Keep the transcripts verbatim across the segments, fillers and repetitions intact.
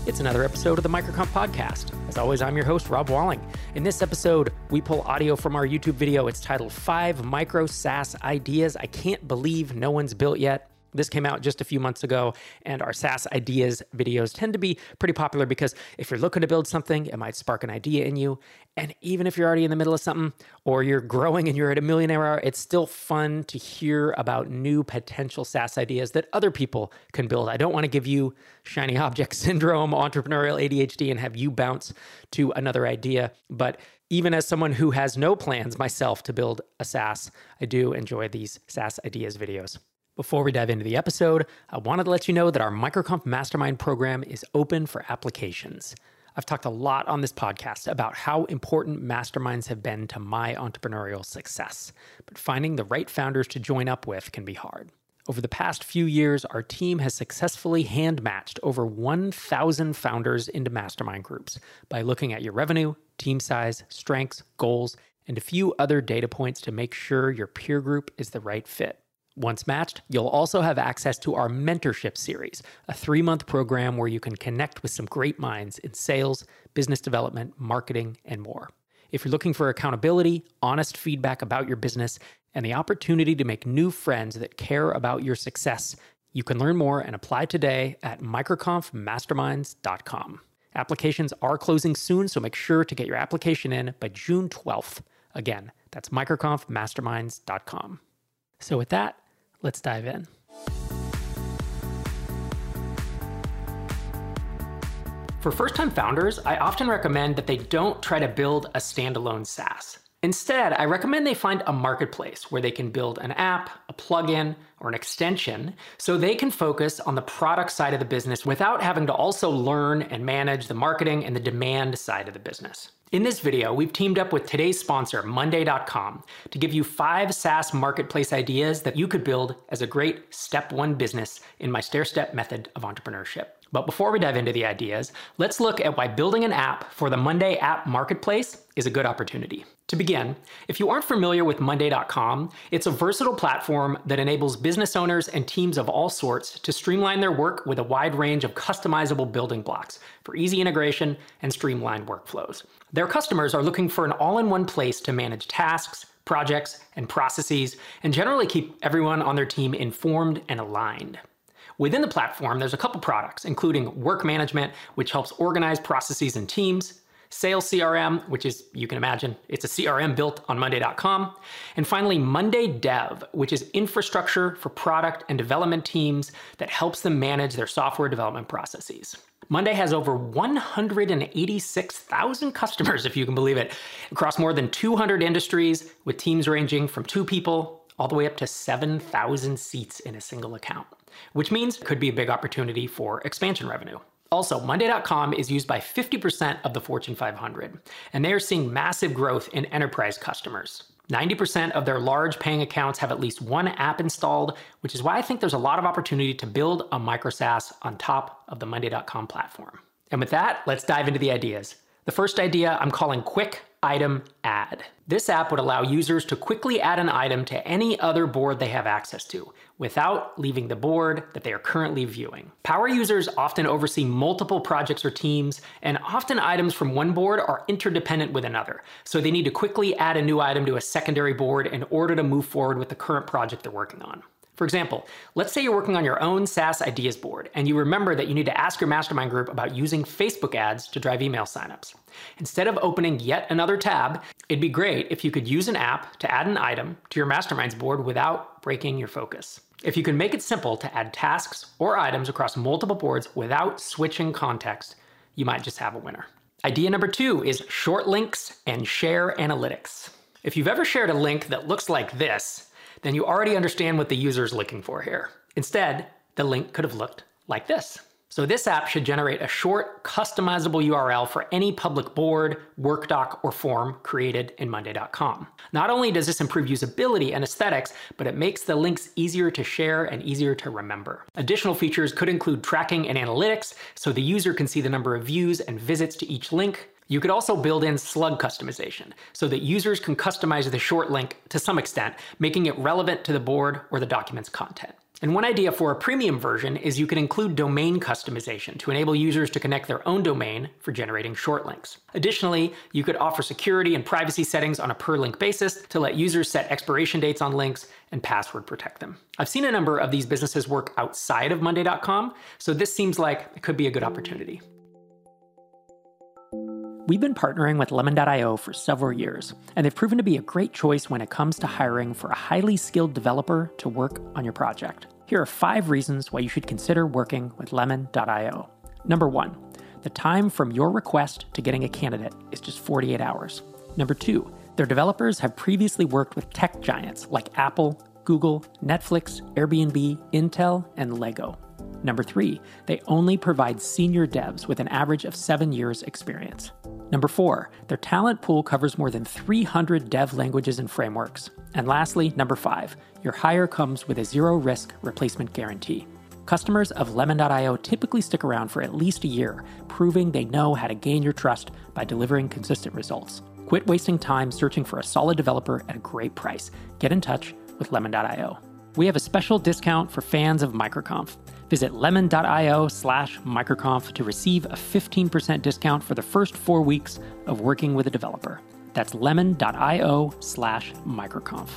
It's another episode of the MicroConf podcast. As always, I'm your host, Rob Walling. In this episode, we pull audio from our YouTube video. It's titled Five Micro SaaS Ideas I Can't Believe No One's Built Yet. This came out just a few months ago, and our SaaS ideas videos tend to be pretty popular because if you're looking to build something, it might spark an idea in you. And even if you're already in the middle of something, or you're growing and you're at a millionaire hour, it's still fun to hear about new potential SaaS ideas that other people can build. I don't want to give you shiny object syndrome, entrepreneurial A D H D, and have you bounce to another idea. But even as someone who has no plans myself to build a SaaS, I do enjoy these SaaS ideas videos. Before we dive into the episode, I wanted to let you know that our MicroConf Mastermind program is open for applications. I've talked a lot on this podcast about how important masterminds have been to my entrepreneurial success, but finding the right founders to join up with can be hard. Over the past few years, our team has successfully hand-matched over one thousand founders into mastermind groups by looking at your revenue, team size, strengths, goals, and a few other data points to make sure your peer group is the right fit. Once matched, you'll also have access to our mentorship series, a three-month program where you can connect with some great minds in sales, business development, marketing, and more. If you're looking for accountability, honest feedback about your business, and the opportunity to make new friends that care about your success, you can learn more and apply today at microconf masterminds dot com. Applications are closing soon, so make sure to get your application in by June twelfth. Again, that's microconf masterminds dot com. So with that, let's dive in. For first-time founders, I often recommend that they don't try to build a standalone SaaS. Instead, I recommend they find a marketplace where they can build an app, a plugin, or an extension so they can focus on the product side of the business without having to also learn and manage the marketing and the demand side of the business. In this video, we've teamed up with today's sponsor, monday dot com, to give you five SaaS marketplace ideas that you could build as a great step one business in my stair-step method of entrepreneurship. But before we dive into the ideas, let's look at why building an app for the Monday app marketplace is a good opportunity. To begin, if you aren't familiar with monday dot com, it's a versatile platform that enables business owners and teams of all sorts to streamline their work with a wide range of customizable building blocks for easy integration and streamlined workflows. Their customers are looking for an all-in-one place to manage tasks, projects, and processes, and generally keep everyone on their team informed and aligned. Within the platform, there's a couple products, including work management, which helps organize processes and teams, Sales C R M, which is, you can imagine, it's a C R M built on monday dot com. And finally, Monday Dev, which is infrastructure for product and development teams that helps them manage their software development processes. Monday has over one hundred eighty-six thousand customers, if you can believe it, across more than two hundred industries, with teams ranging from two people all the way up to seven thousand seats in a single account, which means it could be a big opportunity for expansion revenue. Also, monday dot com is used by fifty percent of the Fortune five hundred, and they are seeing massive growth in enterprise customers. ninety percent of their large paying accounts have at least one app installed, which is why I think there's a lot of opportunity to build a micro SaaS on top of the monday dot com platform. And with that, let's dive into the ideas. The first idea I'm calling Quick Item Add. This app would allow users to quickly add an item to any other board they have access to without leaving the board that they are currently viewing. Power users often oversee multiple projects or teams, and often items from one board are interdependent with another, so they need to quickly add a new item to a secondary board in order to move forward with the current project they're working on. For example, let's say you're working on your own SaaS ideas board and you remember that you need to ask your mastermind group about using Facebook ads to drive email signups. Instead of opening yet another tab, it'd be great if you could use an app to add an item to your mastermind's board without breaking your focus. If you can make it simple to add tasks or items across multiple boards without switching context, you might just have a winner. Idea number two is short links and share analytics. If you've ever shared a link that looks like this, then you already understand what the user is looking for here. Instead, the link could have looked like this. So this app should generate a short, customizable U R L for any public board, work doc, or form created in monday dot com. Not only does this improve usability and aesthetics, but it makes the links easier to share and easier to remember. Additional features could include tracking and analytics, so the user can see the number of views and visits to each link. You could also build in slug customization so that users can customize the short link to some extent, making it relevant to the board or the document's content. And one idea for a premium version is you can include domain customization to enable users to connect their own domain for generating short links. Additionally, you could offer security and privacy settings on a per link basis to let users set expiration dates on links and password protect them. I've seen a number of these businesses work outside of Monday dot com, so this seems like it could be a good opportunity. We've been partnering with Lemon dot i o for several years, and they've proven to be a great choice when it comes to hiring for a highly skilled developer to work on your project. Here are five reasons why you should consider working with Lemon dot i o. Number one, the time from your request to getting a candidate is just forty-eight hours. Number two, their developers have previously worked with tech giants like Apple, Google, Netflix, Airbnb, Intel, and Lego. Number three, they only provide senior devs with an average of seven years experience. Number four, their talent pool covers more than three hundred dev languages and frameworks. And lastly, number five, your hire comes with a zero-risk replacement guarantee. Customers of Lemon dot i o typically stick around for at least a year, proving they know how to gain your trust by delivering consistent results. Quit wasting time searching for a solid developer at a great price. Get in touch with Lemon dot i o. We have a special discount for fans of MicroConf. Visit lemon dot i o slash microconf to receive a fifteen percent discount for the first four weeks of working with a developer. That's lemon dot i o slash microconf.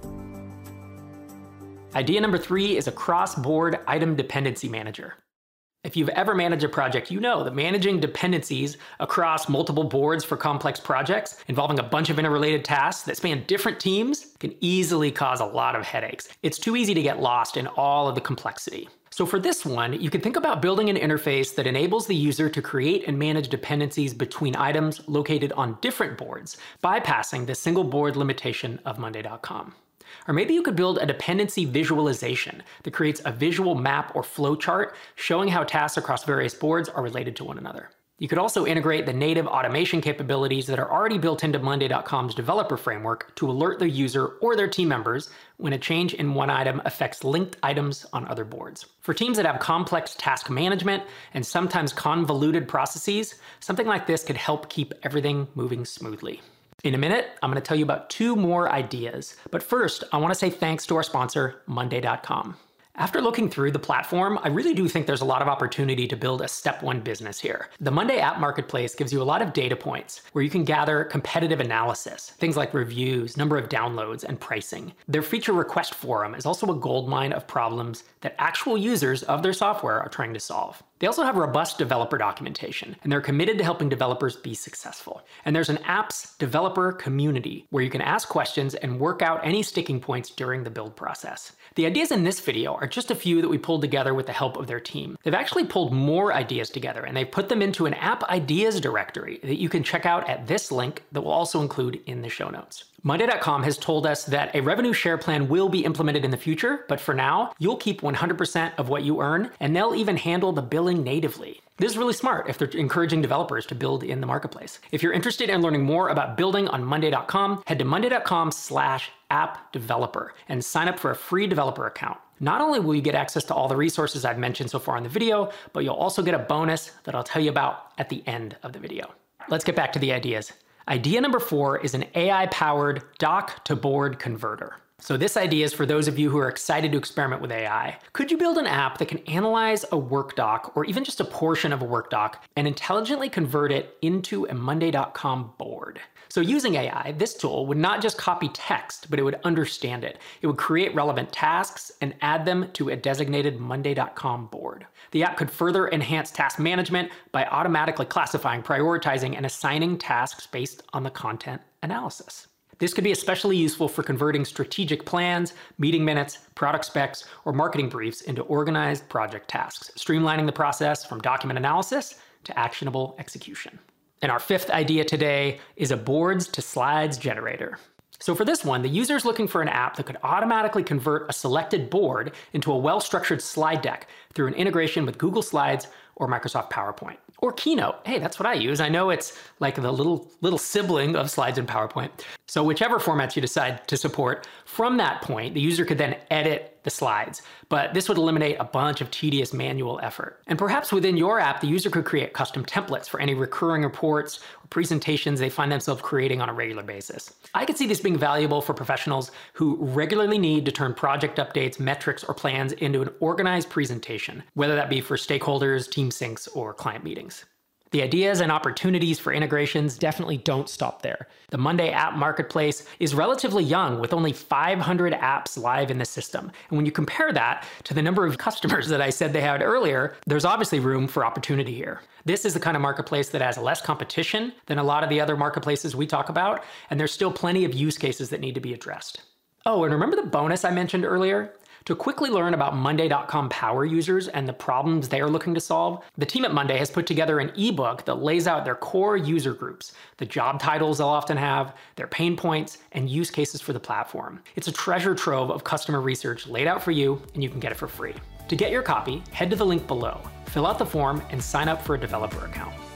Idea number three is a cross-board item dependency manager. If you've ever managed a project, you know that managing dependencies across multiple boards for complex projects involving a bunch of interrelated tasks that span different teams can easily cause a lot of headaches. It's too easy to get lost in all of the complexity. So for this one, you can think about building an interface that enables the user to create and manage dependencies between items located on different boards, bypassing the single board limitation of Monday dot com. Or maybe you could build a dependency visualization that creates a visual map or flowchart showing how tasks across various boards are related to one another. You could also integrate the native automation capabilities that are already built into Monday dot com's developer framework to alert the user or their team members when a change in one item affects linked items on other boards. For teams that have complex task management and sometimes convoluted processes, something like this could help keep everything moving smoothly. In a minute, I'm going to tell you about two more ideas. But first, I want to say thanks to our sponsor, Monday dot com. After looking through the platform, I really do think there's a lot of opportunity to build a step one business here. The Monday App Marketplace gives you a lot of data points where you can gather competitive analysis, things like reviews, number of downloads, and pricing. Their feature request forum is also a goldmine of problems that actual users of their software are trying to solve. They also have robust developer documentation, and they're committed to helping developers be successful. And there's an apps developer community where you can ask questions and work out any sticking points during the build process. The ideas in this video are just a few that we pulled together with the help of their team. They've actually pulled more ideas together, and they've put them into an app ideas directory that you can check out at this link that will also include in the show notes. Monday dot com has told us that a revenue share plan will be implemented in the future, but for now, you'll keep one hundred percent of what you earn, and they'll even handle the billing natively. This is really smart if they're encouraging developers to build in the marketplace. If you're interested in learning more about building on Monday dot com, head to monday dot com slash app developer and sign up for a free developer account. Not only will you get access to all the resources I've mentioned so far in the video, but you'll also get a bonus that I'll tell you about at the end of the video. Let's get back to the ideas. Idea number four is an A I-powered doc-to-board converter. So this idea is for those of you who are excited to experiment with A I. Could you build an app that can analyze a work doc or even just a portion of a work doc and intelligently convert it into a Monday dot com board? So using A I, this tool would not just copy text, but it would understand it. It would create relevant tasks and add them to a designated Monday dot com board. The app could further enhance task management by automatically classifying, prioritizing, and assigning tasks based on the content analysis. This could be especially useful for converting strategic plans, meeting minutes, product specs, or marketing briefs into organized project tasks, streamlining the process from document analysis to actionable execution. And our fifth idea today is a boards to slides generator. So for this one, the user is looking for an app that could automatically convert a selected board into a well-structured slide deck through an integration with Google Slides or Microsoft PowerPoint. Or Keynote. Hey, that's what I use. I know it's like the little little sibling of Slides and PowerPoint. So whichever formats you decide to support, from that point, the user could then edit the slides, but this would eliminate a bunch of tedious manual effort. And perhaps within your app, the user could create custom templates for any recurring reports or presentations they find themselves creating on a regular basis. I could see this being valuable for professionals who regularly need to turn project updates, metrics, or plans into an organized presentation, whether that be for stakeholders, team syncs, or client meetings. The ideas and opportunities for integrations definitely don't stop there. The Monday App Marketplace is relatively young, with only five hundred apps live in the system. And when you compare that to the number of customers that I said they had earlier, there's obviously room for opportunity here. This is the kind of marketplace that has less competition than a lot of the other marketplaces we talk about, and there's still plenty of use cases that need to be addressed. Oh, and remember the bonus I mentioned earlier? To quickly learn about Monday dot com power users and the problems they are looking to solve, the team at Monday has put together an ebook that lays out their core user groups, the job titles they'll often have, their pain points, and use cases for the platform. It's a treasure trove of customer research laid out for you, and you can get it for free. To get your copy, head to the link below, fill out the form, and sign up for a developer account.